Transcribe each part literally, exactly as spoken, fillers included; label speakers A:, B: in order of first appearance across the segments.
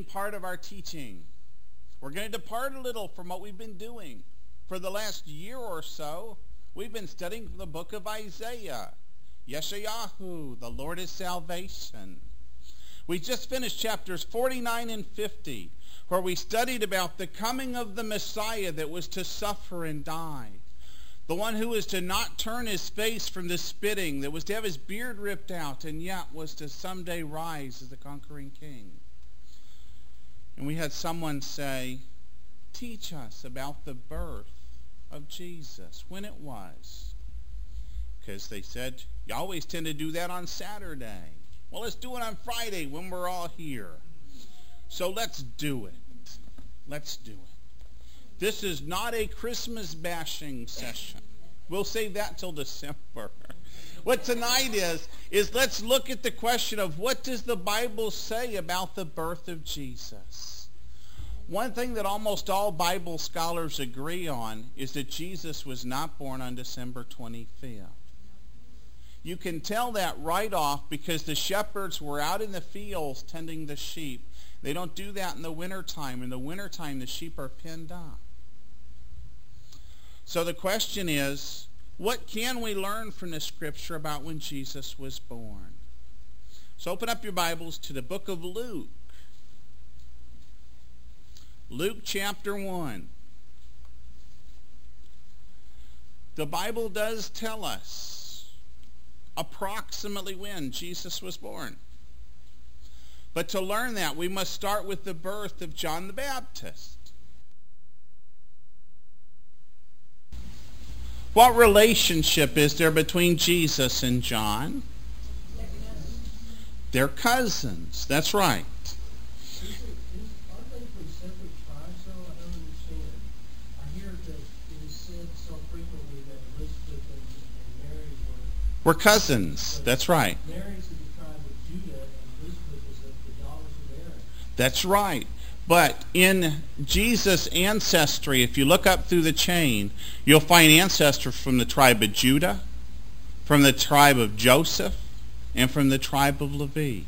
A: part of our teaching. We're going to depart a little from what we've been doing. For the last year or so, we've been studying the book of Isaiah. Yeshayahu, the Lord is salvation. We just finished chapters forty-nine and fifty, where we studied about the coming of the Messiah that was to suffer and die. The one who was to not turn his face from the spitting, that was to have his beard ripped out, and yet was to someday rise as the conquering king. And we had someone say, teach us about the birth of Jesus, when it was. Because they said, you always tend to do that on Saturday. Well, let's do it on Friday when we're all here. So let's do it. Let's do it. This is not a Christmas bashing session. We'll save that till December. What tonight is, is let's look at the question of what does the Bible say about the birth of Jesus? One thing that almost all Bible scholars agree on is that Jesus was not born on December twenty-fifth. You can tell that right off because the shepherds were out in the fields tending the sheep. They don't do that in the wintertime. In the wintertime, the sheep are penned up. So the question is, what can we learn from the scripture about when Jesus was born? So open up your Bibles to the book of Luke. Luke chapter one. The Bible does tell us approximately when Jesus was born. But to learn that, we must start with the birth of John the Baptist. What relationship is there between Jesus and John? They're cousins. That's right. We're cousins. That's right.
B: Mary's of the tribe of Judah, and Elizabeth is of the daughters of Aaron.
A: That's right. But in Jesus' ancestry, if you look up through the chain, you'll find ancestors from the tribe of Judah, from the tribe of Joseph, and from the tribe of Levi.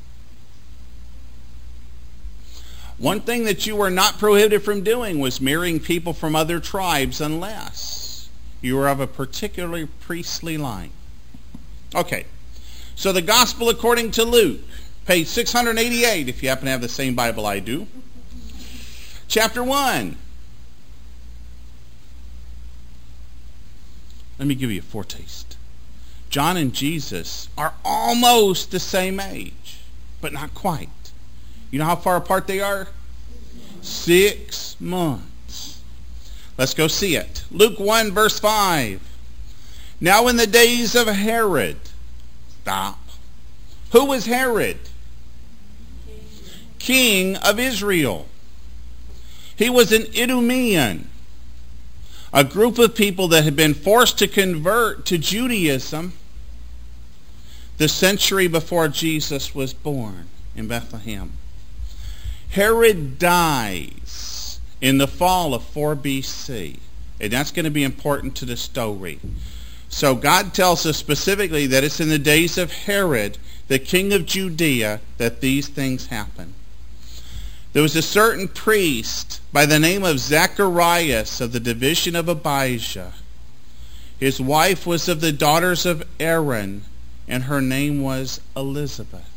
A: One thing that you were not prohibited from doing was marrying people from other tribes unless you were of a particularly priestly line. Okay, so the Gospel according to Luke, page six hundred eighty-eight, if you happen to have the same Bible I do. Chapter one. Let me give you a foretaste. John and Jesus are almost the same age, but not quite. You know how far apart they are? Six months. Let's go see it. Luke one, verse five. Now in the days of Herod. Stop. Who was Herod? King of Israel. He was an Idumean, a group of people that had been forced to convert to Judaism the century before Jesus was born in Bethlehem. Herod dies in the fall of four B C, and that's going to be important to the story. So God tells us specifically that it's in the days of Herod, the king of Judea, that these things happen. There was a certain priest by the name of Zacharias of the division of Abijah. His wife was of the daughters of Aaron, and her name was Elizabeth.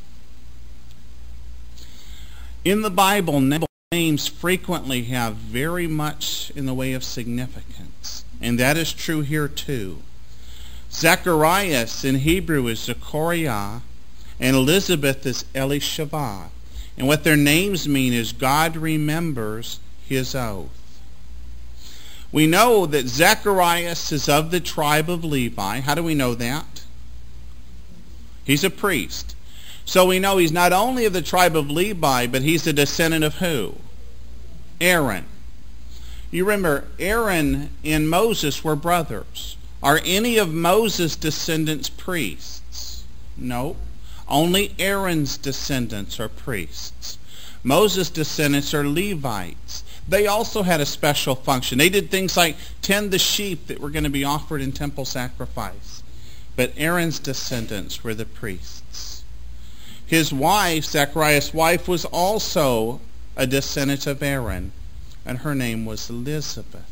A: In the Bible, names frequently have very much in the way of significance, and that is true here too. Zacharias in Hebrew is Zechariah, and Elizabeth is Elisheva. And what their names mean is God remembers his oath. We know that Zacharias is of the tribe of Levi. How do we know that? He's a priest. So we know he's not only of the tribe of Levi, but he's a descendant of who? Aaron. You remember, Aaron and Moses were brothers. Are any of Moses' descendants priests? No. Only Aaron's descendants are priests. Moses' descendants are Levites. They also had a special function. They did things like tend the sheep that were going to be offered in temple sacrifice. But Aaron's descendants were the priests. His wife, Zacharias' wife, was also a descendant of Aaron, and her name was Elizabeth.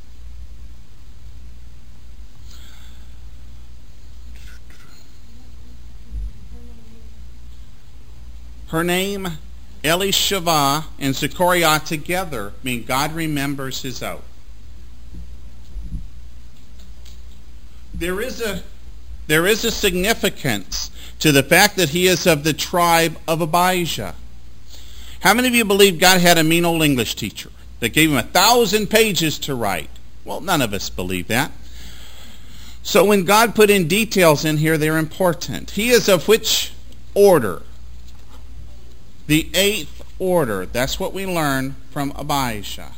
A: Her name, Elisheva, and Zechariah together mean God remembers his oath. There is a, there is a significance to the fact that he is of the tribe of Abijah. How many of you believe God had a mean old English teacher that gave him a thousand pages to write? Well, none of us believe that. So when God put in details in here, they're important. He is of which order? The eighth order. That's what we learn from Abijah.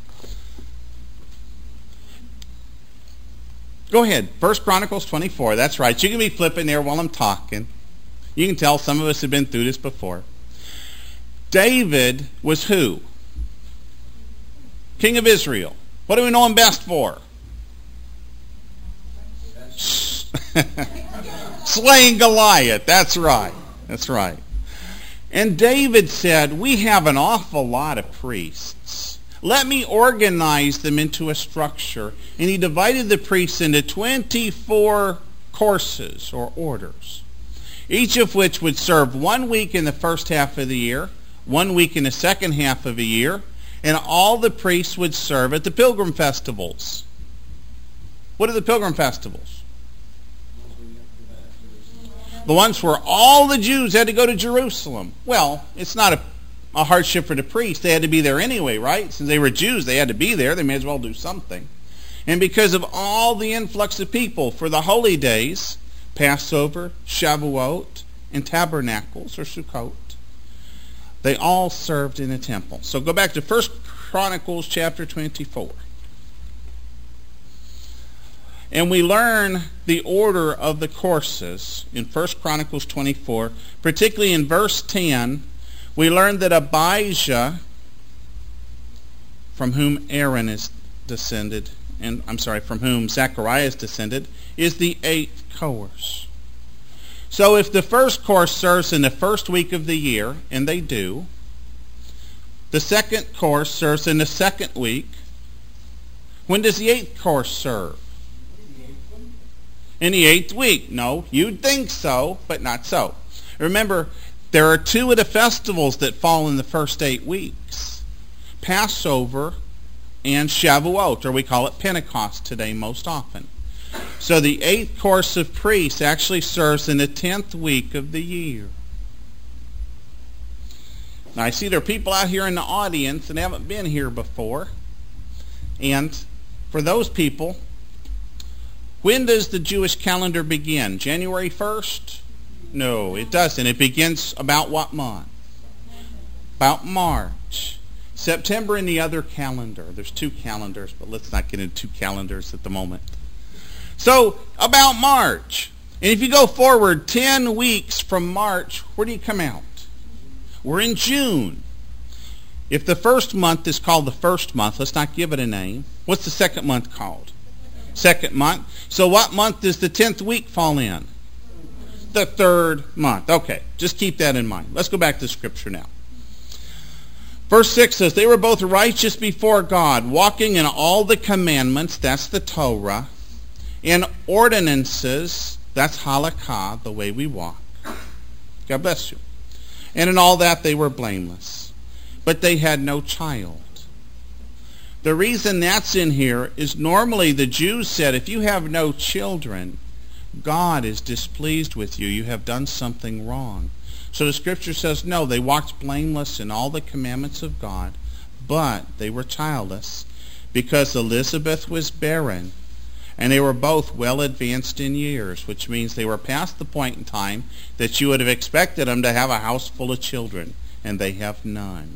A: Go ahead. First Chronicles twenty-four. That's right. You can be flipping there while I'm talking. You can tell some of us have been through this before. David was who? King of Israel. What do we know him best for? Slaying Goliath. That's right. That's right. And David said, we have an awful lot of priests. Let me organize them into a structure. And he divided the priests into twenty-four courses or orders, each of which would serve one week in the first half of the year, one week in the second half of the year, and all the priests would serve at the pilgrim festivals. What are the pilgrim festivals? The ones where all the Jews had to go to Jerusalem. Well, it's not a, a hardship for the priests. They had to be there anyway, right? Since they were Jews, they had to be there. They may as well do something. And because of all the influx of people for the holy days, Passover, Shavuot, and Tabernacles, or Sukkot, they all served in the temple. So go back to First Chronicles chapter twenty-four. And we learn the order of the courses in First Chronicles twenty-four, particularly in verse ten. We learn that Abijah, from whom Aaron is descended, and I'm sorry, from whom Zechariah is descended, is the eighth course. So if the first course serves in the first week of the year, and they do, the second course serves in the second week. When does the eighth course serve? In the eighth week. No, you'd think so, but not so. Remember, there are two of the festivals that fall in the first eight weeks. Passover and Shavuot, or we call it Pentecost today most often. So the eighth course of priests actually serves in the tenth week of the year. Now I see there are people out here in the audience that haven't been here before. And for those people, when does the Jewish calendar begin? January first? No, it doesn't. It begins about what month? About March. September in the other calendar. There's two calendars, but let's not get into two calendars at the moment. So, about March. And if you go forward ten weeks from March, where do you come out? We're in June. If the first month is called the first month, let's not give it a name. What's the second month called? Second month. So what month does the tenth week fall in? The third month. Okay, just keep that in mind. Let's go back to Scripture now. Verse six says, they were both righteous before God, walking in all the commandments, that's the Torah, in ordinances, that's halakha, the way we walk. God bless you. And in all that they were blameless. But they had no child. The reason that's in here is normally the Jews said, if you have no children, God is displeased with you. You have done something wrong. So the Scripture says, no, they walked blameless in all the commandments of God, but they were childless because Elizabeth was barren, and they were both well advanced in years, which means they were past the point in time that you would have expected them to have a house full of children, and they have none.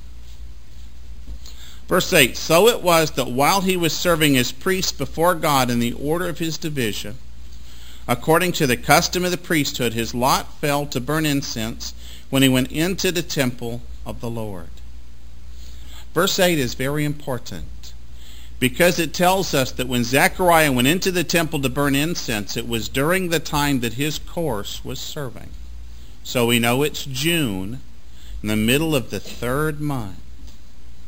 A: Verse eight, so it was that while he was serving as priest before God in the order of his division, according to the custom of the priesthood, his lot fell to burn incense when he went into the temple of the Lord. Verse eight is very important because it tells us that when Zechariah went into the temple to burn incense, it was during the time that his course was serving. So we know it's June, in the middle of the third month.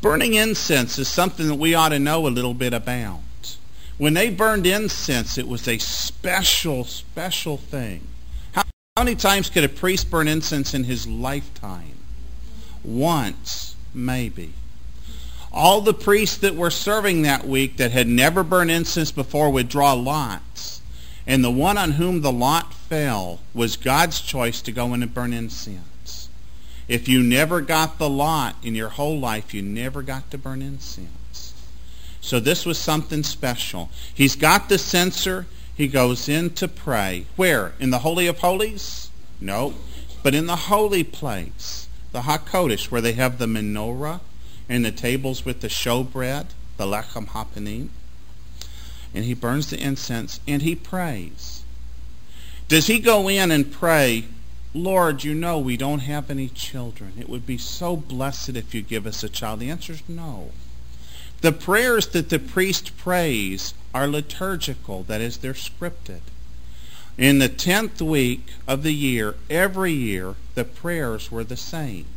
A: Burning incense is something that we ought to know a little bit about. When they burned incense, it was a special, special thing. How, how many times could a priest burn incense in his lifetime? Once, maybe. All the priests that were serving that week that had never burned incense before would draw lots. And the one on whom the lot fell was God's choice to go in and burn incense. If you never got the lot in your whole life, you never got to burn incense. So this was something special. He's got the censer. He goes in to pray. Where? In the Holy of Holies? No. But in the holy place, the HaKodesh, where they have the menorah and the tables with the showbread, the lechem hapanim. And he burns the incense and he prays. Does he go in and pray, Lord, you know we don't have any children. It would be so blessed if you give us a child. The answer is no. The prayers that the priest prays are liturgical. That is, they're scripted. In the tenth week of the year, every year, the prayers were the same.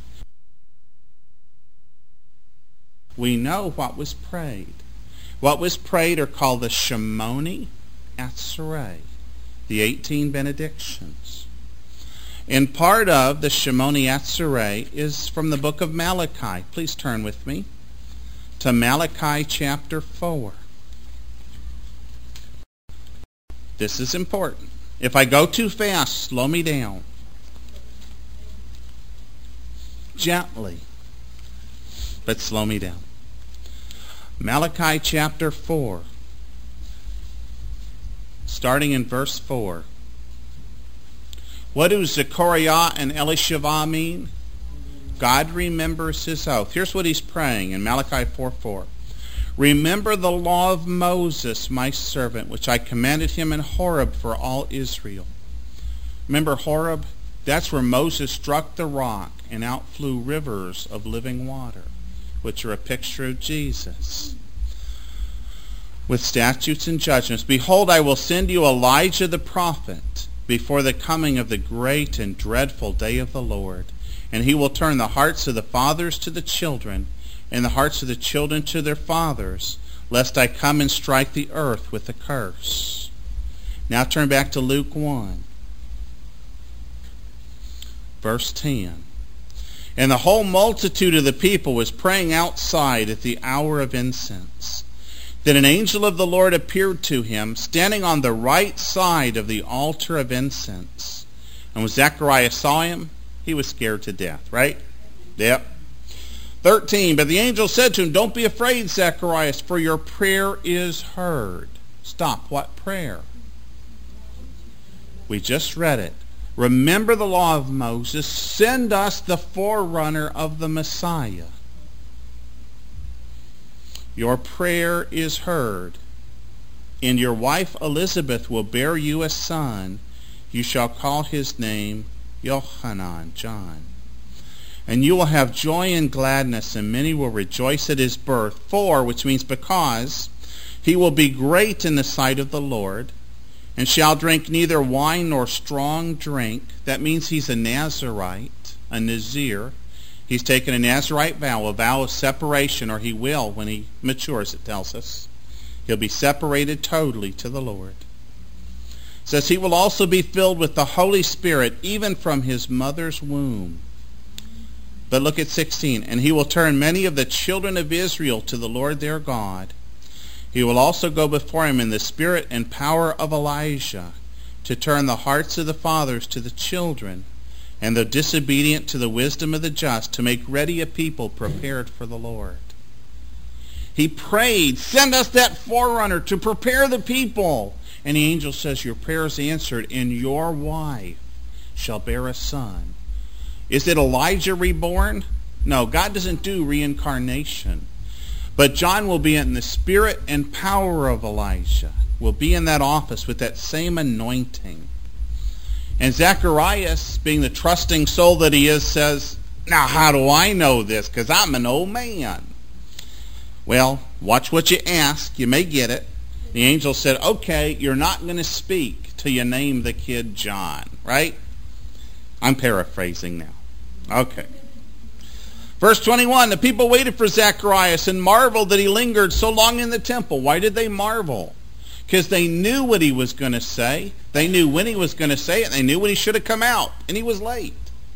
A: We know what was prayed. What was prayed are called the Shemoni Atzarei, the eighteen benedictions. And part of the Shemoni Atzarei is from the book of Malachi. Please turn with me to Malachi chapter four. This is important. If I go too fast, slow me down. Gently, but slow me down. Malachi chapter four, starting in verse four. What do Zechariah and Elisheva mean? God remembers his oath. Here's what he's praying in Malachi four four. Remember the law of Moses, my servant, which I commanded him in Horeb for all Israel. Remember Horeb? That's where Moses struck the rock and out flew rivers of living water, which are a picture of Jesus, with statutes and judgments. Behold, I will send you Elijah the prophet before the coming of the great and dreadful day of the Lord. And he will turn the hearts of the fathers to the children, and the hearts of the children to their fathers, lest I come and strike the earth with a curse. Now turn back to Luke one, verse ten. And the whole multitude of the people was praying outside at the hour of incense. Then an angel of the Lord appeared to him, standing on the right side of the altar of incense. And when Zechariah saw him, he was scared to death, right? Yep. thirteen, but the angel said to him, don't be afraid, Zacharias, for your prayer is heard. Stop. What prayer? We just read it. Remember the law of Moses. Send us the forerunner of the Messiah. Your prayer is heard. And your wife Elizabeth will bear you a son. You shall call his name Yochanan, John. And you will have joy and gladness, and many will rejoice at his birth. For, which means because, he will be great in the sight of the Lord, and shall drink neither wine nor strong drink. That means he's a Nazirite, a Nazir. He's taken a Nazirite vow, a vow of separation, or he will when he matures, it tells us. He'll be separated totally to the Lord. It says he will also be filled with the Holy Spirit, even from his mother's womb. But look at sixteen. And he will turn many of the children of Israel to the Lord their God. He will also go before him in the spirit and power of Elijah, to turn the hearts of the fathers to the children, and the disobedient to the wisdom of the just, to make ready a people prepared for the Lord. He prayed, send us that forerunner to prepare the people. And the angel says, your prayer is answered, and your wife shall bear a son. Is it Elijah reborn? No, God doesn't do reincarnation. But John will be in the spirit and power of Elijah, will be in that office with that same anointing. And Zacharias, being the trusting soul that he is, says, now how do I know this? Because I'm an old man. Well, watch what you ask. You may get it. The angel said, okay, you're not going to speak till you name the kid John, right? I'm paraphrasing now. Okay. Verse twenty-one, the people waited for Zacharias and marveled that he lingered so long in the temple. Why did they marvel? Because they knew what he was going to say. They knew when he was going to say it. They knew when he should have come out. And he was late.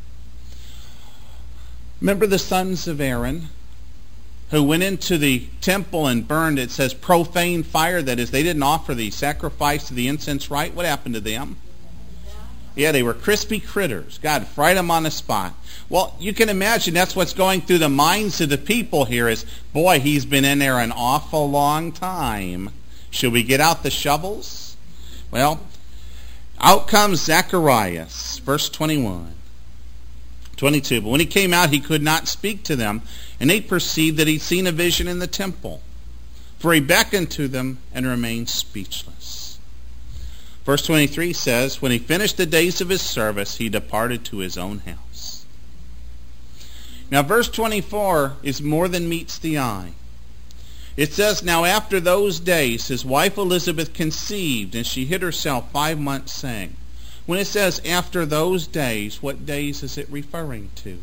A: Remember the sons of Aaron who went into the temple and burned, it says, profane fire. That is, they didn't offer the sacrifice to the incense rite. What happened to them? Yeah, they were crispy critters. God fried them on the spot. Well, you can imagine that's what's going through the minds of the people here is, boy, he's been in there an awful long time. Should we get out the shovels? Well, out comes Zacharias, verse twenty-one. twenty-two, but when he came out, he could not speak to them, and they perceived that he'd seen a vision in the temple. For he beckoned to them and remained speechless. Verse twenty-three says, when he finished the days of his service, he departed to his own house. Now, verse twenty-four is more than meets the eye. It says, now after those days, his wife Elizabeth conceived, and she hid herself five months, saying. When it says after those days, what days is it referring to?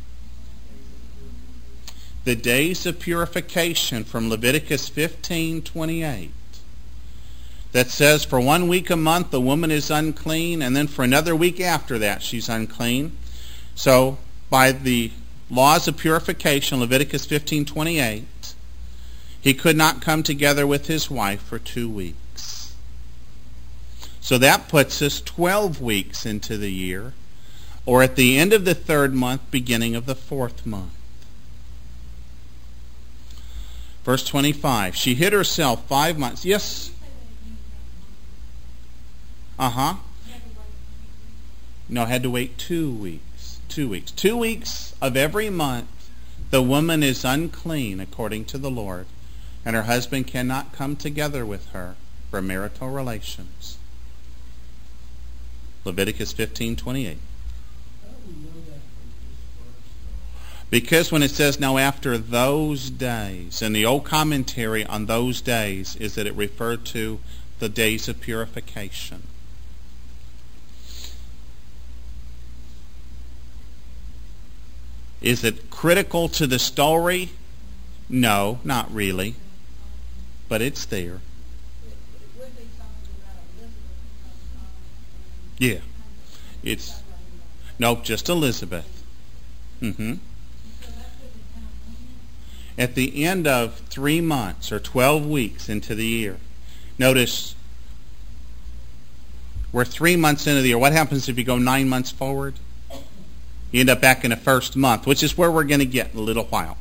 A: The days of purification from Leviticus fifteen twenty-eight. That says for one week a month the woman is unclean, and then for another week after that she's unclean. So by the laws of purification, Leviticus fifteen twenty-eight, he could not come together with his wife for two weeks. So that puts us twelve weeks into the year, or at the end of the third month, beginning of the fourth month. Verse twenty-five, she hid herself five months. Yes? Uh-huh. No, had to wait two weeks. Two weeks. Two weeks of every month, the woman is unclean according to the Lord, and her husband cannot come together with her for marital relations. Leviticus fifteen twenty-eight. Because when it says now after those days, and the old commentary on those days is that it referred to the days of purification. Is it critical to the story? No, not really. But it's there. Yeah. It's, nope, just Elizabeth. Mm-hmm. At the end of three months or twelve weeks into the year, notice we're three months into the year. What happens if you go nine months forward? You end up back in the first month, which is where we're going to get in a little while.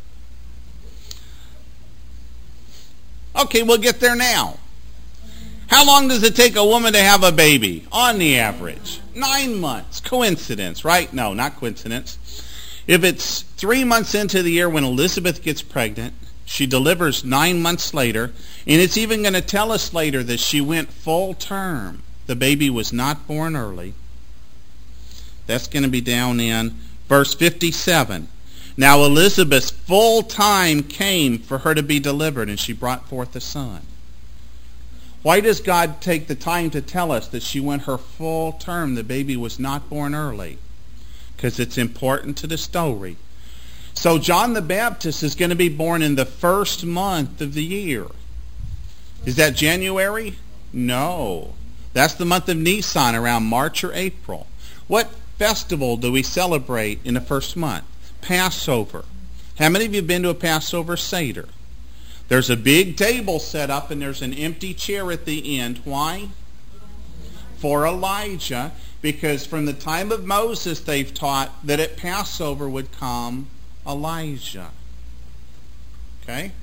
A: Okay, we'll get there now. How long does it take a woman to have a baby? On the average. Nine months. Coincidence, right? No, not coincidence. If it's three months into the year when Elizabeth gets pregnant, she delivers nine months later, and it's even going to tell us later that she went full term. The baby was not born early. That's going to be down in verse fifty-seven. Now Elizabeth's full time came for her to be delivered, and she brought forth a son. Why does God take the time to tell us that she went her full term? The baby was not born early. Because it's important to the story. So John the Baptist is going to be born in the first month of the year. Is that January? No. That's the month of Nisan, around March or April. What festival do we celebrate in the first month? Passover. How many of you have been to a Passover Seder? There's a big table set up and there's an empty chair at the end. Why? For Elijah. Because from the time of Moses they've taught that at Passover would come Elijah. Okay?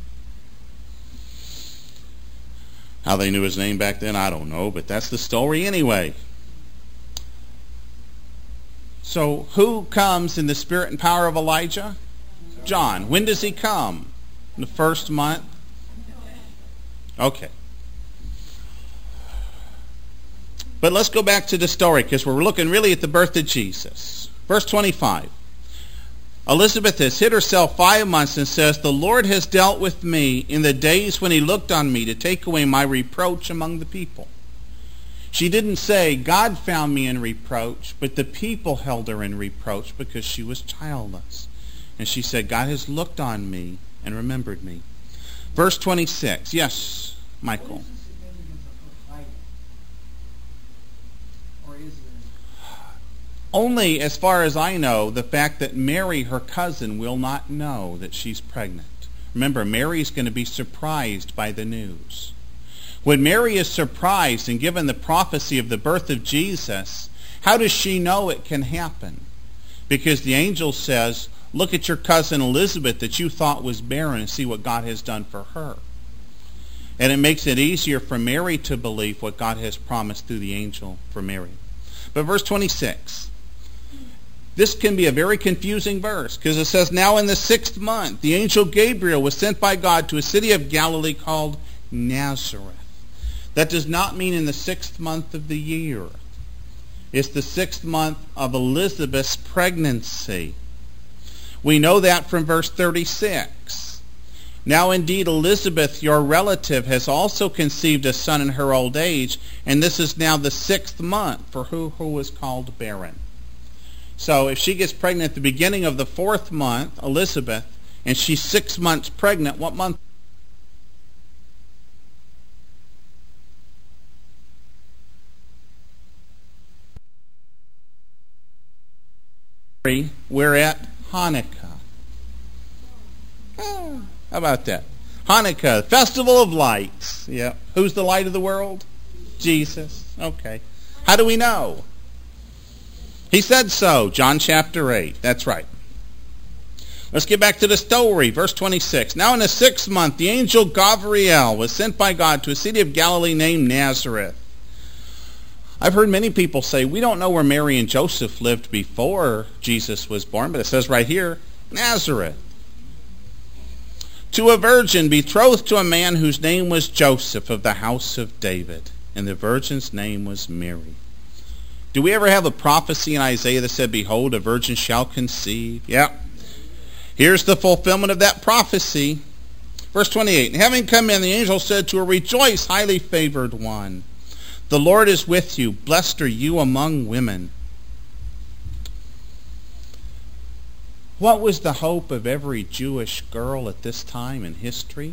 A: How they knew his name back then, I don't know, but that's the story anyway. So who comes in the spirit and power of Elijah? John. When does he come? In the first month? Okay. But let's go back to the story because we're looking really at the birth of Jesus. Verse twenty-five. Elizabeth has hid herself five months and says, the Lord has dealt with me in the days when he looked on me to take away my reproach among the people. She didn't say, God found me in reproach, but the people held her in reproach because she was childless. And she said, God has looked on me and remembered me. Verse twenty-six. Yes, Michael.
B: What is the significance of her hiding? Or is there?
A: Only, as far as I know, the fact that Mary, her cousin, will not know that she's pregnant. Remember, Mary's going to be surprised by the news. When Mary is surprised and given the prophecy of the birth of Jesus, how does she know it can happen? Because the angel says, look at your cousin Elizabeth that you thought was barren and see what God has done for her. And it makes it easier for Mary to believe what God has promised through the angel for Mary. But verse twenty-six. This can be a very confusing verse because it says, now in the sixth month, the angel Gabriel was sent by God to a city of Galilee called Nazareth. That does not mean in the sixth month of the year. It's the sixth month of Elizabeth's pregnancy. We know that from verse thirty-six. Now indeed Elizabeth, your relative, has also conceived a son in her old age, and this is now the sixth month for who who was called barren. So if she gets pregnant at the beginning of the fourth month, Elizabeth, and she's six months pregnant, what month? We're at Hanukkah. Oh, how about that? Hanukkah, Festival of Lights. Yeah. Who's the light of the world? Jesus. Okay. How do we know? He said so. John chapter eight. That's right. Let's get back to the story. Verse twenty-six. Now in the sixth month, the angel Gabriel was sent by God to a city of Galilee named Nazareth. I've heard many people say, we don't know where Mary and Joseph lived before Jesus was born, but it says right here, Nazareth. To a virgin betrothed to a man whose name was Joseph of the house of David, and the virgin's name was Mary. Do we ever have a prophecy in Isaiah that said, behold, a virgin shall conceive? Yeah. Here's the fulfillment of that prophecy. Verse twenty-eight, and having come in, the angel said to her, rejoice, highly favored one. The Lord is with you. Blessed are you among women. What was the hope of every Jewish girl at this time in history?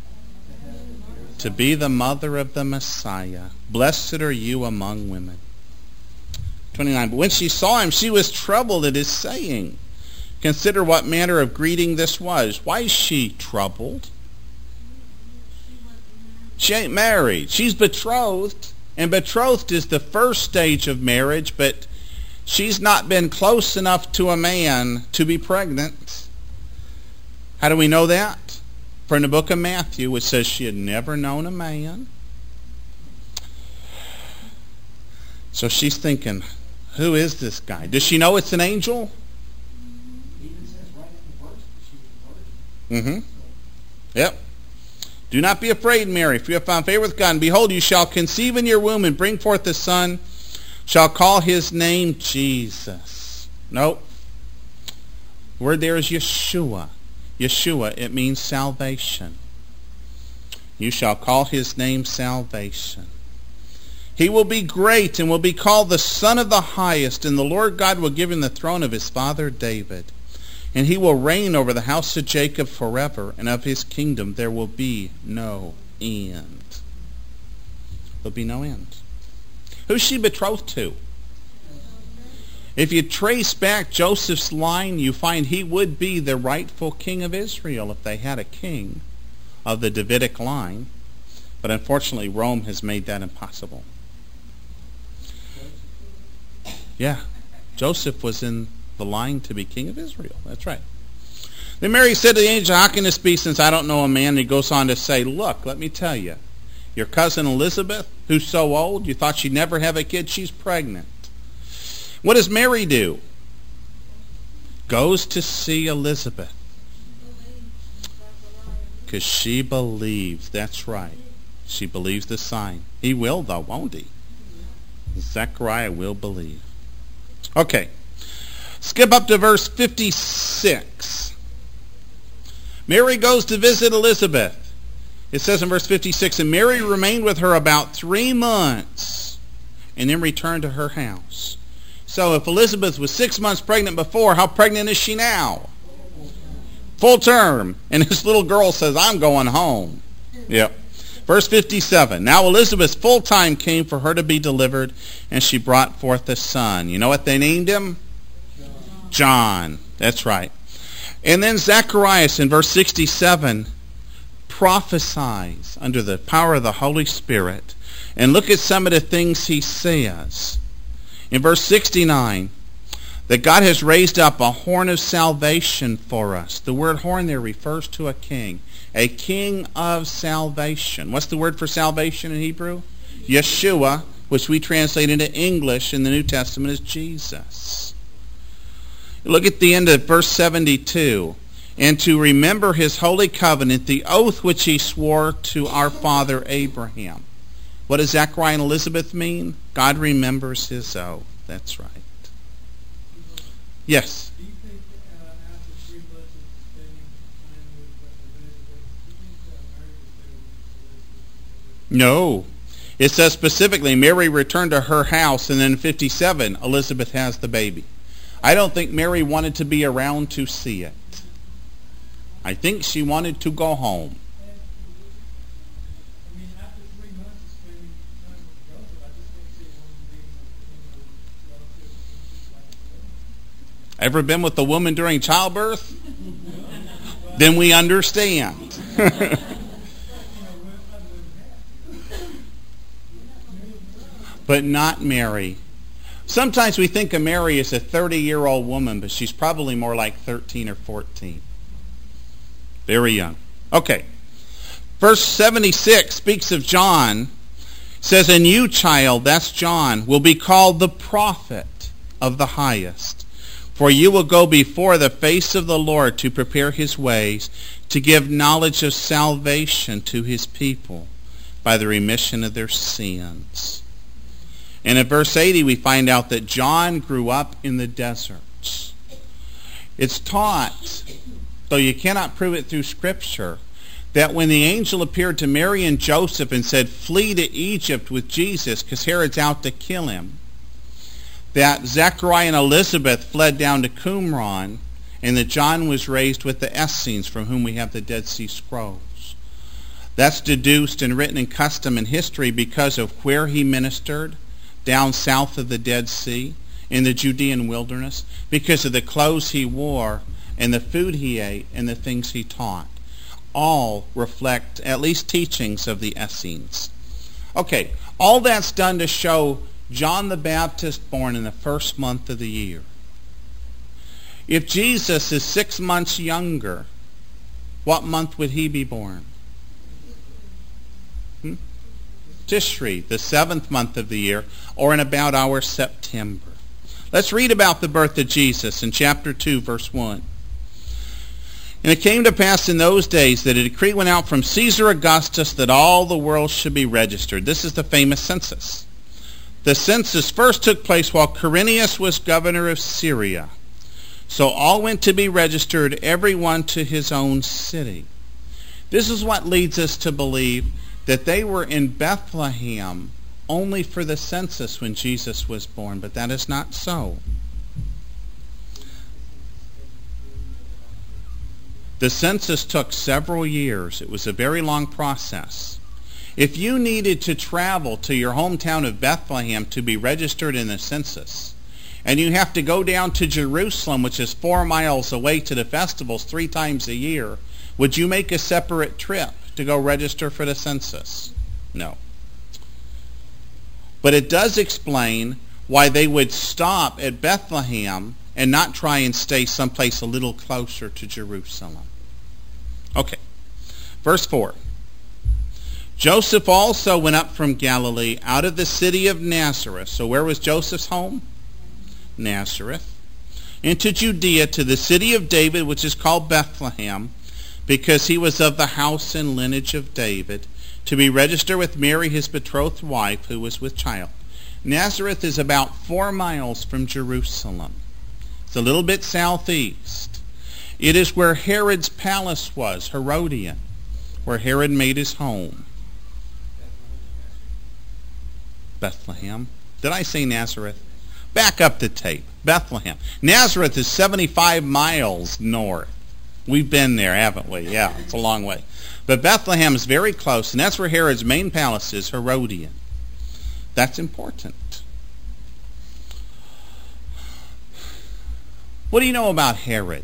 A: To be the mother of the Messiah. Blessed are you among women. twenty-nine, but when she saw him, she was troubled at his saying. Consider what manner of greeting this was. Why is she troubled? She ain't married. She's betrothed. And betrothed is the first stage of marriage, but she's not been close enough to a man to be pregnant. How do we know that? From the book of Matthew, it says she had never known a man. So she's thinking, who is this guy? Does she know it's an angel?
B: It even says right in the verse that she was a virgin.
A: Mm-hmm. Yep. Do not be afraid, Mary, for you have found favor with God. And behold, you shall conceive in your womb and bring forth a son, shall call his name Jesus. Nope. The word there is Yeshua. Yeshua, it means salvation. You shall call his name salvation. He will be great and will be called the Son of the Highest, and the Lord God will give him the throne of his father David. And he will reign over the house of Jacob forever, and of his kingdom there will be no end. There'll be no end. Who's she betrothed to? If you trace back Joseph's line, you find he would be the rightful king of Israel if they had a king of the Davidic line. But unfortunately, Rome has made that impossible. Yeah, Joseph was in the line to be king of Israel. That's right. Then Mary said to the angel, how can this be since I don't know a man? And he goes on to say, look, let me tell you, your cousin Elizabeth, who's so old, you thought she'd never have a kid, she's pregnant. What does Mary do? Goes to see Elizabeth. Because she believes. That's right. She believes the sign. He will, though, won't he? Zechariah will believe. Okay. Skip up to verse fifty-six. Mary goes to visit Elizabeth. It says in verse fifty-six, and Mary remained with her about three months and then returned to her house. So if Elizabeth was six months pregnant before, how pregnant is she now? Full term. And this little girl says, I'm going home. Yep. Verse fifty-seven. Now Elizabeth's full time came for her to be delivered, and she brought forth a son. You know what they named him? John. John. That's right. And then Zacharias in verse sixty-seven prophesies under the power of the Holy Spirit. And look at some of the things he says. In verse sixty-nine, that God has raised up a horn of salvation for us. The word horn there refers to a king. A king of salvation. What's the word for salvation in Hebrew? Yeshua, which we translate into English in the New Testament as Jesus. Look at the end of verse seventy-two. And to remember his holy covenant, the oath which he swore to our father Abraham. What does Zechariah and Elizabeth mean? God remembers his oath. That's right. Yes?
B: Do you think uh, after three months of spending time with Elizabeth, do you think uh, Mary was there when
A: No. It says specifically, Mary returned to her house, and then in fifty-seven, Elizabeth has the baby. I don't think Mary wanted to be around to see it. I think she wanted to go home.
B: I mean, after three months of spending time with Joseph, I just don't see one being a relative like Elizabeth.
A: Ever been with a woman during childbirth? Then we understand. But not Mary. Sometimes we think of Mary as a thirty-year-old woman, but she's probably more like thirteen or fourteen. Very young. Okay. Verse seventy-six speaks of John. Says, and you, child, that's John, will be called the prophet of the highest. For you will go before the face of the Lord to prepare his ways, to give knowledge of salvation to his people by the remission of their sins. And in verse eighty, we find out that John grew up in the deserts. It's taught, though you cannot prove it through Scripture, that when the angel appeared to Mary and Joseph and said, flee to Egypt with Jesus because Herod's out to kill him, that Zechariah and Elizabeth fled down to Qumran, and that John was raised with the Essenes, from whom we have the Dead Sea Scrolls. That's deduced and written in custom and history because of where he ministered, down south of the Dead Sea, in the Judean wilderness, because of the clothes he wore, and the food he ate, and the things he taught. All reflect at least teachings of the Essenes. Okay, all that's done to show John the Baptist born in the first month of the year. If Jesus is six months younger, what month would he be born? Hmm? Tishri, the seventh month of the year, or in about our September. Let's read about the birth of Jesus in chapter two, verse one. And it came to pass in those days that a decree went out from Caesar Augustus that all the world should be registered. This is the famous census. The census first took place while Quirinius was governor of Syria. So all went to be registered, every one to his own city. This is what leads us to believe that they were in Bethlehem only for the census when Jesus was born, but that is not so. The census took several years. It was a very long process. If you needed to travel to your hometown of Bethlehem to be registered in the census, and you have to go down to Jerusalem, which is four miles away, to the festivals three times a year, would you make a separate trip to go register for the census? No. But it does explain why they would stop at Bethlehem and not try and stay someplace a little closer to Jerusalem. Okay. Verse four. Joseph also went up from Galilee out of the city of Nazareth. So where was Joseph's home? Nazareth. Into Judea, to the city of David, which is called Bethlehem, because he was of the house and lineage of David, to be registered with Mary, his betrothed wife, who was with child. Nazareth is about four miles from Jerusalem. It's a little bit southeast. It is where Herod's palace was, Herodian, where Herod made his home. Bethlehem. Did I say Nazareth? Back up the tape. Bethlehem. Nazareth is seventy-five miles north. We've been there, haven't we? Yeah, it's a long way. But Bethlehem is very close, and that's where Herod's main palace is, Herodian. That's important. What do you know about Herod?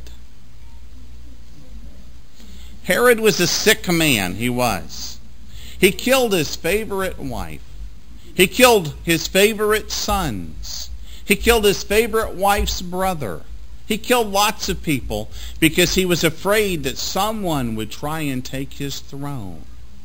A: Herod was a sick man, he was. He killed his favorite wife. He killed his favorite sons. He killed his favorite wife's brother. He killed lots of people because he was afraid that someone would try and take his throne.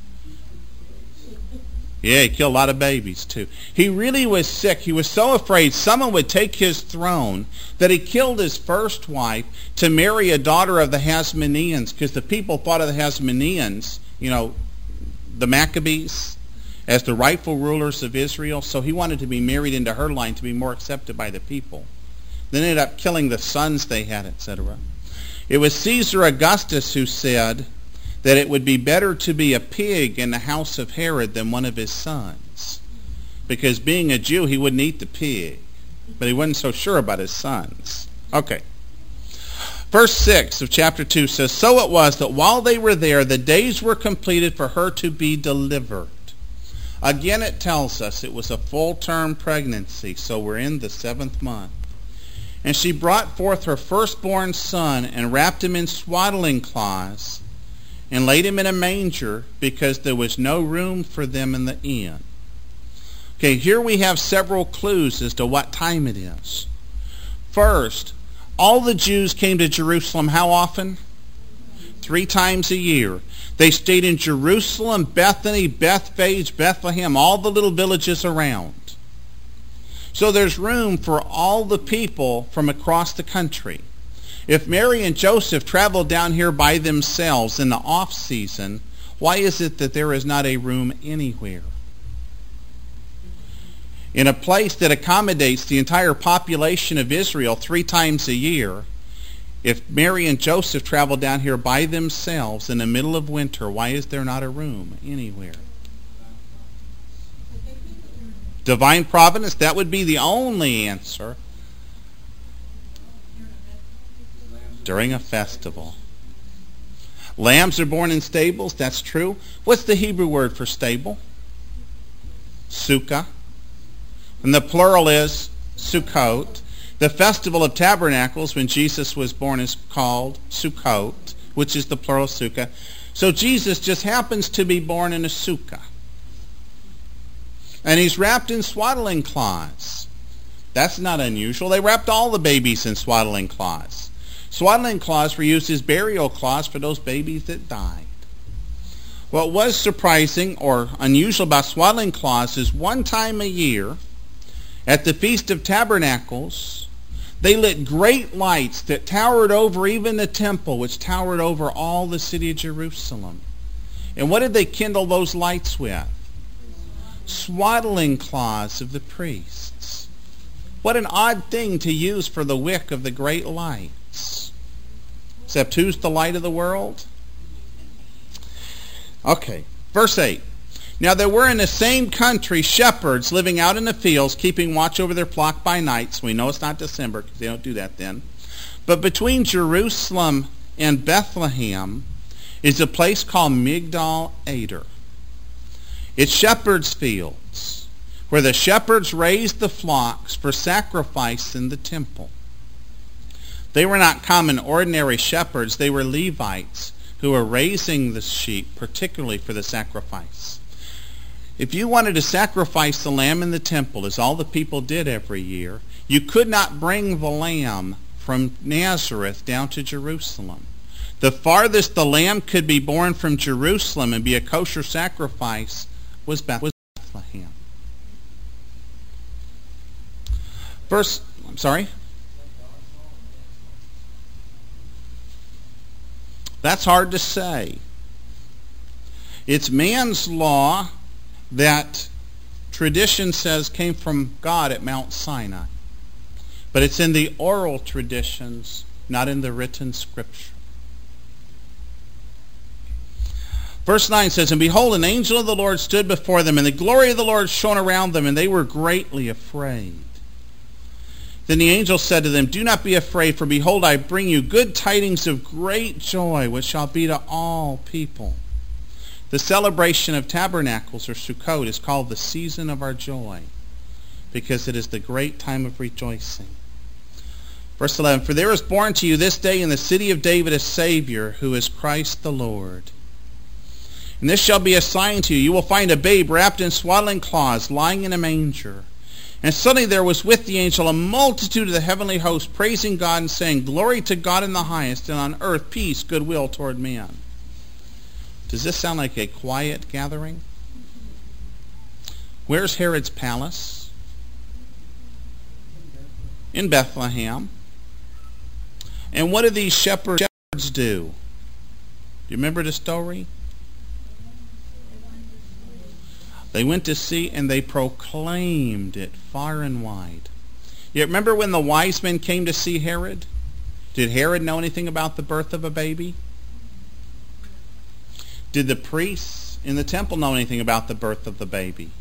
A: Yeah, he killed a lot of babies too. He really was sick. He was so afraid someone would take his throne that he killed his first wife to marry a daughter of the Hasmoneans, because the people thought of the Hasmoneans, you know, the Maccabees, as the rightful rulers of Israel. So he wanted to be married into her line to be more accepted by the people. Then ended up killing the sons they had, et cetera. It was Caesar Augustus who said that it would be better to be a pig in the house of Herod than one of his sons. Because being a Jew, he wouldn't eat the pig. But he wasn't so sure about his sons. Okay. Verse six of chapter two says, "So it was that while they were there, the days were completed for her to be delivered." Again, it tells us it was a full-term pregnancy, so we're in the seventh month. "And she brought forth her firstborn son and wrapped him in swaddling cloths and laid him in a manger, because there was no room for them in the inn." Okay, here we have several clues as to what time it is. First, all the Jews came to Jerusalem how often? Three times a year. They stayed in Jerusalem, Bethany, Bethphage, Bethlehem, all the little villages around. So there's room for all the people from across the country. If Mary and Joseph traveled down here by themselves in the off-season, why is it that there is not a room anywhere? In a place that accommodates the entire population of Israel three times a year, if Mary and Joseph traveled down here by themselves in the middle of winter, why is there not a room anywhere? Divine providence, that would be the only answer. During a festival. Lambs are born in stables, that's true. What's the Hebrew word for stable? Sukkah. And the plural is Sukkot. The festival of tabernacles, when Jesus was born, is called Sukkot, which is the plural Sukkah. So Jesus just happens to be born in a sukkah. And he's wrapped in swaddling cloths. That's not unusual. They wrapped all the babies in swaddling cloths. Swaddling cloths were used as burial cloths for those babies that died. What was surprising or unusual about swaddling cloths is one time a year, at the Feast of Tabernacles, they lit great lights that towered over even the temple, which towered over all the city of Jerusalem. And what did they kindle those lights with? Swaddling cloths of the priests. What an odd thing to use for the wick of the great lights. Except who's the light of the world? Okay, verse eight. "Now there were in the same country shepherds living out in the fields, keeping watch over their flock by night." So we know it's not December, because they don't do that then. "But between Jerusalem and Bethlehem is a place called Migdal Eder. It's shepherds' fields, where the shepherds raised the flocks for sacrifice in the temple." They were not common, ordinary shepherds. They were Levites who were raising the sheep, particularly for the sacrifice. If you wanted to sacrifice the lamb in the temple, as all the people did every year, you could not bring the lamb from Nazareth down to Jerusalem. The farthest the lamb could be born from Jerusalem and be a kosher sacrifice was Bethlehem. Verse, I'm sorry? That's hard to say. It's man's law that tradition says came from God at Mount Sinai. But it's in the oral traditions, not in the written scripture. Verse nine says, "And behold, an angel of the Lord stood before them, and the glory of the Lord shone around them, and they were greatly afraid." Then the angel said to them, "Do not be afraid, for behold, I bring you good tidings of great joy, which shall be to all people." The celebration of tabernacles, or Sukkot, is called the season of our joy, because it is the great time of rejoicing. Verse eleven, "For there is born to you this day in the city of David a Savior, who is Christ the Lord. And this shall be a sign to you. You will find a babe wrapped in swaddling cloths, lying in a manger." And suddenly there was with the angel a multitude of the heavenly host, praising God and saying, "Glory to God in the highest, and on earth peace, goodwill toward men." Does this sound like a quiet gathering? Where's Herod's palace? In Bethlehem. And what do these shepherds do? Do you remember the story? They went to see, and they proclaimed it far and wide. You remember when the wise men came to see Herod? Did Herod know anything about the birth of a baby? Did the priests in the temple know anything about the birth of the baby?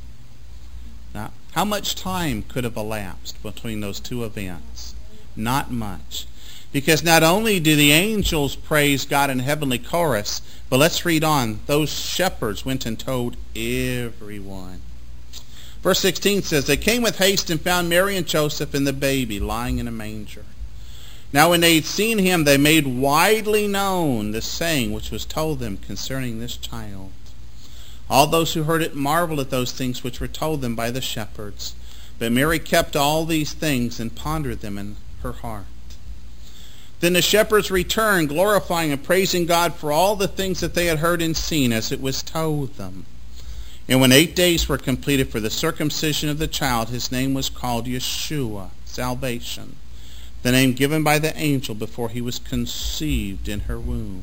A: Now, how much time could have elapsed between those two events? Not much. Because not only do the angels praise God in heavenly chorus, but let's read on. Those shepherds went and told everyone. Verse sixteen says, "They came with haste and found Mary and Joseph and the baby lying in a manger. Now when they had seen him, they made widely known the saying which was told them concerning this child. All those who heard it marveled at those things which were told them by the shepherds. But Mary kept all these things and pondered them in her heart. Then the shepherds returned, glorifying and praising God for all the things that they had heard and seen as it was told them. And when eight days were completed for the circumcision of the child, his name was called Yeshua, salvation, the name given by the angel before he was conceived in her womb.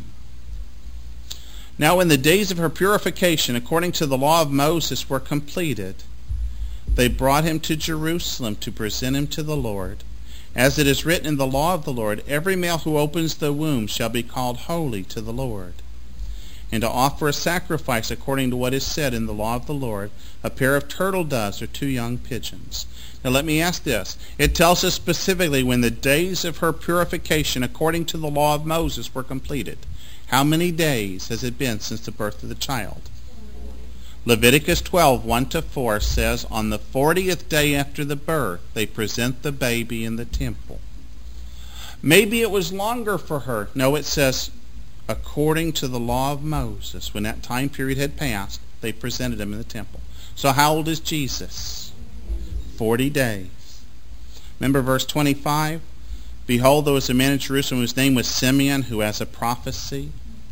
A: Now when the days of her purification, according to the law of Moses, were completed, they brought him to Jerusalem to present him to the Lord. As it is written in the law of the Lord, every male who opens the womb shall be called holy to the Lord. And to offer a sacrifice according to what is said in the law of the Lord, a pair of turtle doves or two young pigeons." Now let me ask this. It tells us specifically when the days of her purification according to the law of Moses were completed. How many days has it been since the birth of the child? Leviticus twelve, one to four says, "On the fortieth day after the birth, they present the baby in the temple." Maybe it was longer for her. No, it says, according to the law of Moses, when that time period had passed, they presented him in the temple. So how old is Jesus? Forty days. Remember verse twenty-five? "Behold, there was a man in Jerusalem whose name was Simeon, who has a prophecy."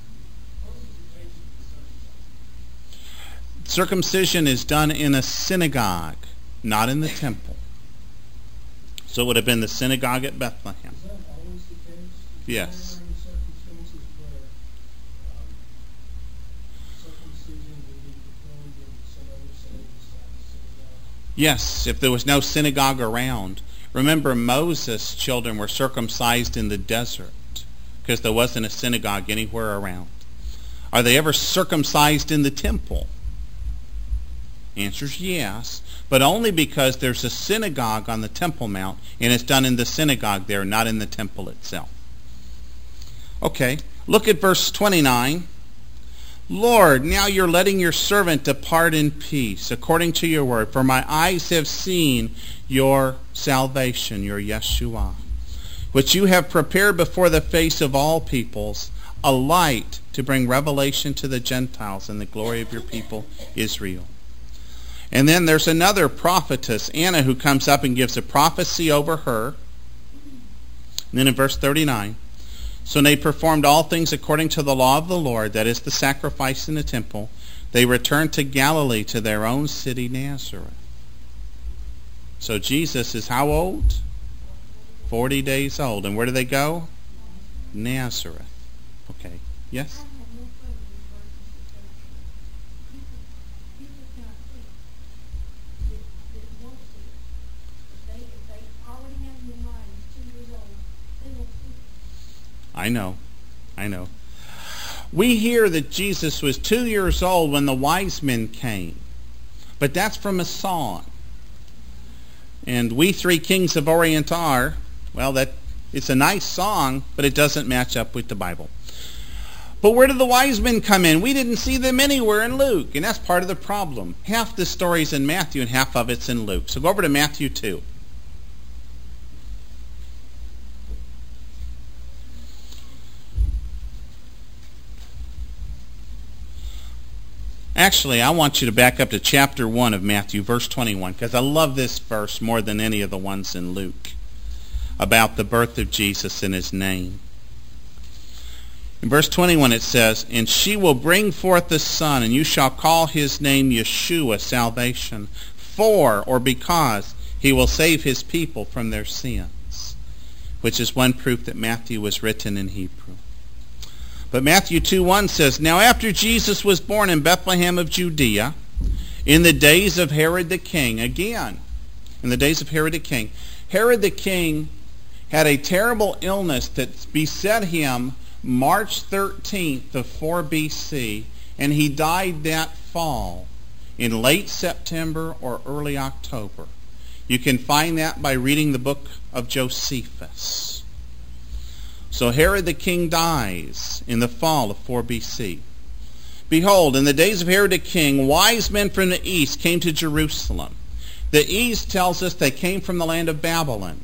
A: Circumcision is done in a synagogue, not in the temple. So it would have been the synagogue at Bethlehem.
B: Is that always the case?
A: Yes.
B: Are there any circumstances where um, circumcision would be performed in some other setting besides the synagogue?
A: Yes, if there was no synagogue around. Remember, Moses' children were circumcised in the desert because there wasn't a synagogue anywhere around. Are they ever circumcised in the temple? Answer's yes, but only because there's a synagogue on the Temple Mount, and it's done in the synagogue there, not in the temple itself. Okay, look at verse twenty-nine. "Lord, now you're letting your servant depart in peace, according to your word, for my eyes have seen your salvation," your Yeshua, "which you have prepared before the face of all peoples, a light to bring revelation to the Gentiles and the glory of your people Israel." And then there's another prophetess, Anna, who comes up and gives a prophecy over her. And then in verse thirty-nine, "So they performed all things according to the law of the Lord," that is the sacrifice in the temple. "They returned to Galilee, to their own city Nazareth." So Jesus is how old? Forty days old. And where do they go? Nazareth. Okay. Yes? I know. I know. We hear that Jesus was two years old when the wise men came. But that's from a song. And We Three Kings of Orient Are, well, that it's a nice song, but it doesn't match up with the Bible. But where did the wise men come in? We didn't see them anywhere in Luke, and that's part of the problem. Half the story's in Matthew and half of it's in Luke. So go over to Matthew two. Actually, I want you to back up to chapter one of Matthew, verse twenty-one, because I love this verse more than any of the ones in Luke about the birth of Jesus and his name. In verse twenty-one it says, "And she will bring forth a son, and you shall call his name Yeshua, salvation, for," or because, "he will save his people from their sins," which is one proof that Matthew was written in Hebrew. But Matthew two one says, "Now after Jesus was born in Bethlehem of Judea, in the days of Herod the king," again, in the days of Herod the king, Herod the king had a terrible illness that beset him March thirteenth of four B C, and he died that fall in late September or early October. You can find that by reading the book of Josephus. So Herod the king dies in the fall of four B C. "Behold, in the days of Herod the king, wise men from the east came to Jerusalem." The east tells us they came from the land of Babylon.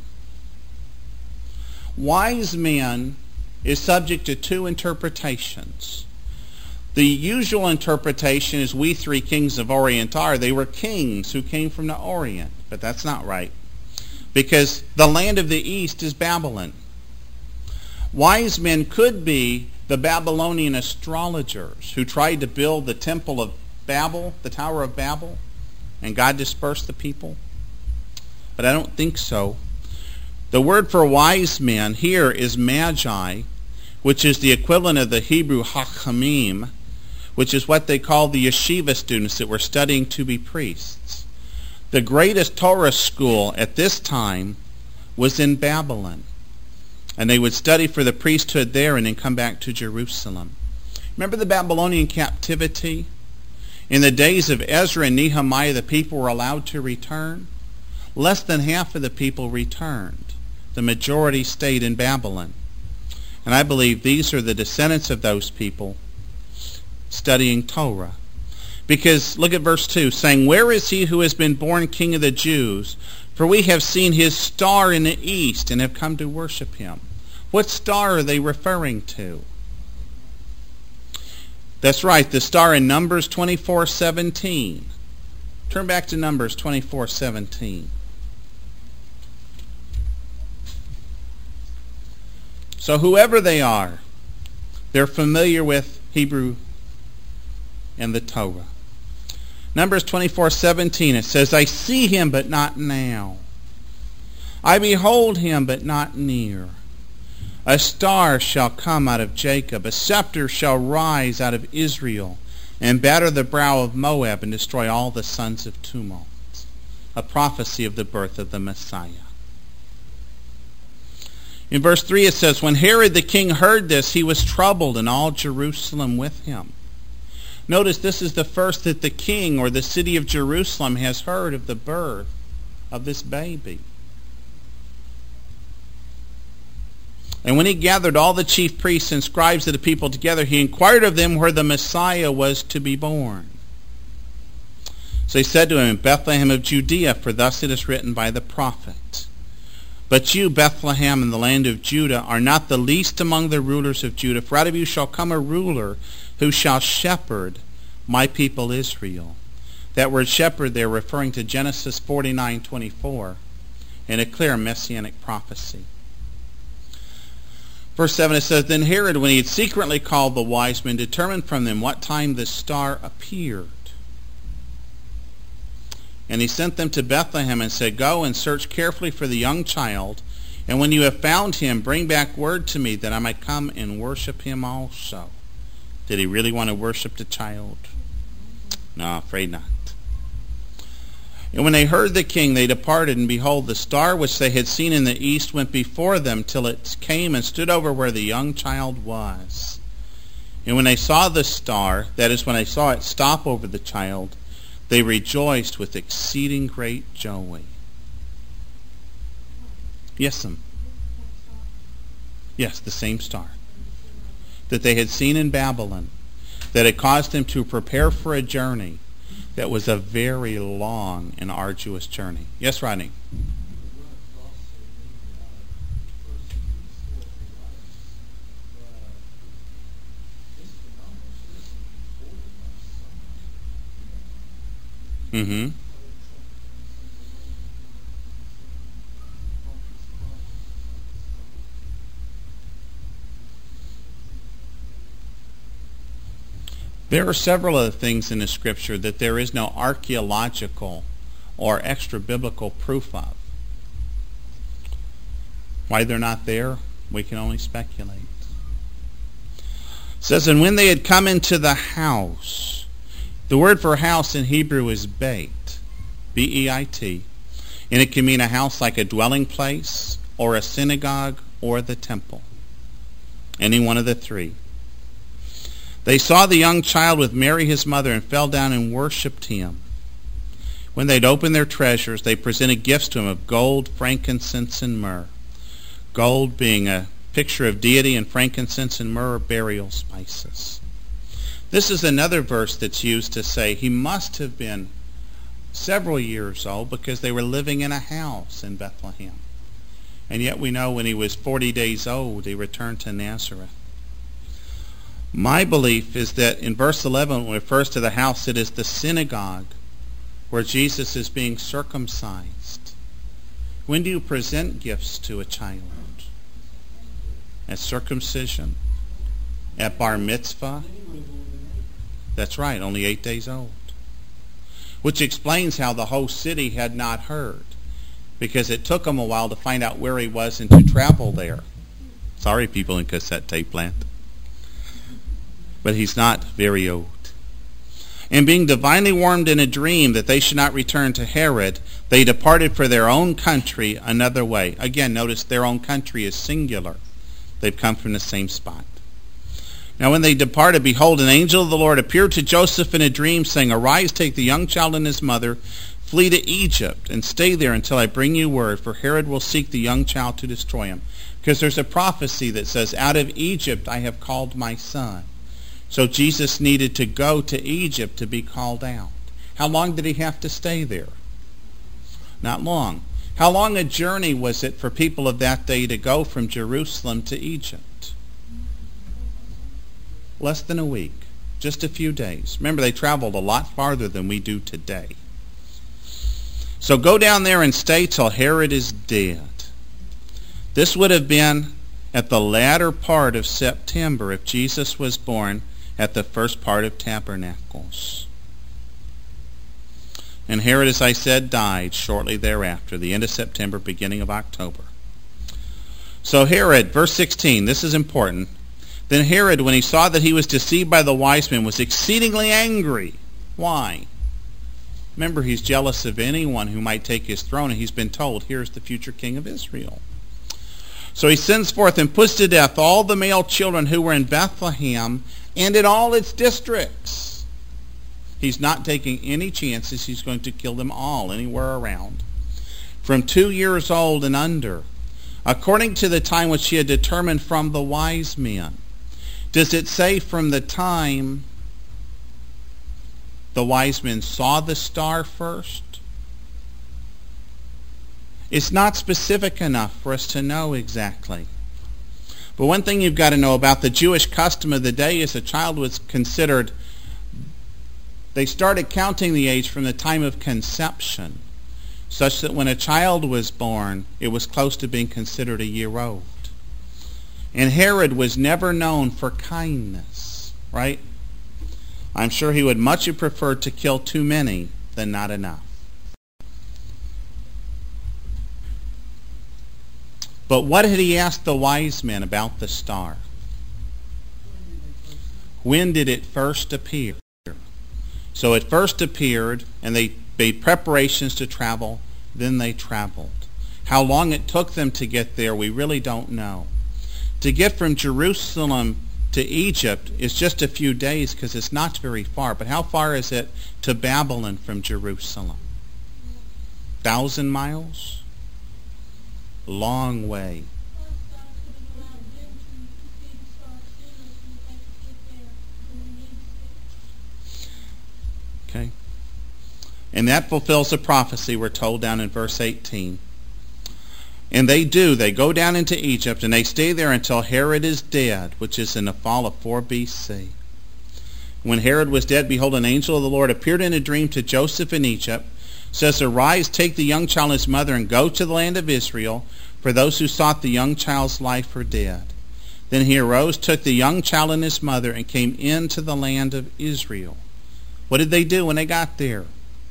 A: Wise men is subject to two interpretations. The usual interpretation is We Three Kings of Orient Are. They were kings who came from the Orient. But that's not right, because the land of the east is Babylon. Wise men could be the Babylonian astrologers who tried to build the temple of Babel, the Tower of Babel, and God dispersed the people. But I don't think so. The word for wise men here is magi, which is the equivalent of the Hebrew hachamim, which is what they call the yeshiva students that were studying to be priests. The greatest Torah school at this time was in Babylon, and they would study for the priesthood there and then come back to Jerusalem. Remember the Babylonian captivity? In the days of Ezra and Nehemiah, the people were allowed to return. Less than half of the people returned. The majority stayed in Babylon. And I believe these are the descendants of those people studying Torah. Because look at verse two, saying, "Where is he who has been born King of the Jews? For we have seen his star in the east and have come to worship him." What star are they referring to? That's right, the star in Numbers twenty-four seventeen. Turn back to Numbers twenty-four seventeen. So whoever they are, they're familiar with Hebrew and the Torah. Numbers twenty-four seventeen, it says, "I see him, but not now. I behold him, but not near. A star shall come out of Jacob. A scepter shall rise out of Israel, and batter the brow of Moab, and destroy all the sons of tumult." A prophecy of the birth of the Messiah. In verse three it says, "When Herod the king heard this, he was troubled, and all Jerusalem with him." Notice this is the first that the king or the city of Jerusalem has heard of the birth of this baby. "And when he gathered all the chief priests and scribes of the people together, he inquired of them where the Messiah was to be born. So he said to him, 'In Bethlehem of Judea, for thus it is written by the prophet, But you, Bethlehem, in the land of Judah, are not the least among the rulers of Judah, for out of you shall come a ruler who shall shepherd my people Israel.'" That word shepherd there referring to Genesis forty-nine twenty-four, and a clear messianic prophecy. Verse seven, it says, "Then Herod, when he had secretly called the wise men, determined from them what time the star appeared. And he sent them to Bethlehem and said, 'Go and search carefully for the young child, and when you have found him, bring back word to me that I might come and worship him also.'" Did he really want to worship the child? No, afraid not. "And when they heard the king, they departed, and behold, the star which they had seen in the east went before them till it came and stood over where the young child was. And when they saw the star," that is, when they saw it stop over the child, "they rejoiced with exceeding great joy." Yes, ma'am. Yes, the same star that they had seen in Babylon, that had caused them to prepare for a journey that was a very long and arduous journey. Yes, Rodney? Mm-hmm. There are several other things in the Scripture that there is no archaeological or extra-biblical proof of. Why they're not there, we can only speculate. It says, and when they had come into the house, the word for house in Hebrew is beit, B E I T, and it can mean a house like a dwelling place or a synagogue or the temple. Any one of the three. They saw the young child with Mary his mother and fell down and worshipped him. When they'd opened their treasures, they presented gifts to him of gold, frankincense, and myrrh. Gold being a picture of deity, and frankincense and myrrh are burial spices. This is another verse that's used to say he must have been several years old because they were living in a house in Bethlehem. And yet we know when he was forty days old, he returned to Nazareth. My belief is that in verse eleven, when it refers to the house, it is the synagogue where Jesus is being circumcised. When do you present gifts to a child? At circumcision? At bar mitzvah? That's right, only eight days old. Which explains how the whole city had not heard, because it took them a while to find out where he was and to travel there. Sorry, people in cassette tape land. But he's not very old. And being divinely warned in a dream that they should not return to Herod, they departed for their own country another way. Again, notice their own country is singular. They've come from the same spot. Now when they departed, behold, an angel of the Lord appeared to Joseph in a dream, saying, arise, take the young child and his mother, flee to Egypt, and stay there until I bring you word, for Herod will seek the young child to destroy him. Because there's a prophecy that says, out of Egypt I have called my son. So Jesus needed to go to Egypt to be called out. How long did he have to stay there? Not long. How long a journey was it for people of that day to go from Jerusalem to Egypt? Less than a week. Just a few days. Remember, they traveled a lot farther than we do today. So go down there and stay till Herod is dead. This would have been at the latter part of September if Jesus was born at the first part of Tabernacles. And Herod, as I said, died shortly thereafter, the end of September, beginning of October. So Herod, verse sixteen, this is important. Then Herod, when he saw that he was deceived by the wise men, was exceedingly angry. Why? Remember, he's jealous of anyone who might take his throne, and he's been told, here's the future king of Israel. So he sends forth and puts to death all the male children who were in Bethlehem and in all its districts. He's not taking any chances. He's going to kill them all anywhere around. From two years old and under, according to the time which he had determined from the wise men. Does it say from the time the wise men saw the star first? It's not specific enough for us to know exactly. But one thing you've got to know about the Jewish custom of the day is a child was considered, they started counting the age from the time of conception, such that when a child was born, it was close to being considered a year old. And Herod was never known for kindness, right? I'm sure he would much have preferred to kill too many than not enough. But what had he asked the wise men about the star? When did it first appear? So it first appeared, and they made preparations to travel, then they traveled. How long it took them to get there, we really don't know. To get from Jerusalem to Egypt is just a few days because it's not very far. But how far is it to Babylon from Jerusalem? Thousand miles? long way. Okay. And that fulfills the prophecy we're told down in verse eighteen. And they do. They go down into Egypt, and they stay there until Herod is dead, which is in the fall of four B C. When Herod was dead, behold, an angel of the Lord appeared in a dream to Joseph in Egypt, says, Arise, take the young child and his mother, and go to the land of Israel, for those who sought the young child's life are dead. Then he arose, took the young child and his mother, and came into the land of Israel. What did they do when they got there?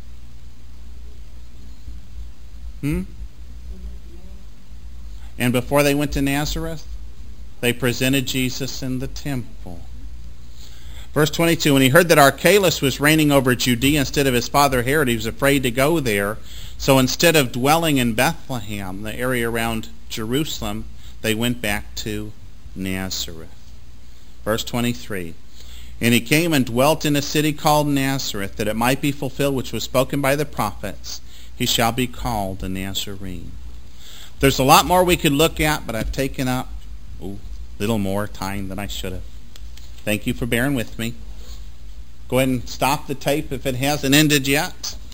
A: Hmm? And before they went to Nazareth, they presented Jesus in the temple. Verse twenty-two, when he heard that Archelaus was reigning over Judea instead of his father Herod, he was afraid to go there. So instead of dwelling in Bethlehem, the area around Jerusalem, they went back to Nazareth. Verse twenty-three, and he came and dwelt in a city called Nazareth, that it might be fulfilled which was spoken by the prophets, he shall be called a Nazarene. There's a lot more we could look at, but I've taken up a little more time than I should have. Thank you for bearing with me. Go ahead and stop the tape if it hasn't ended yet.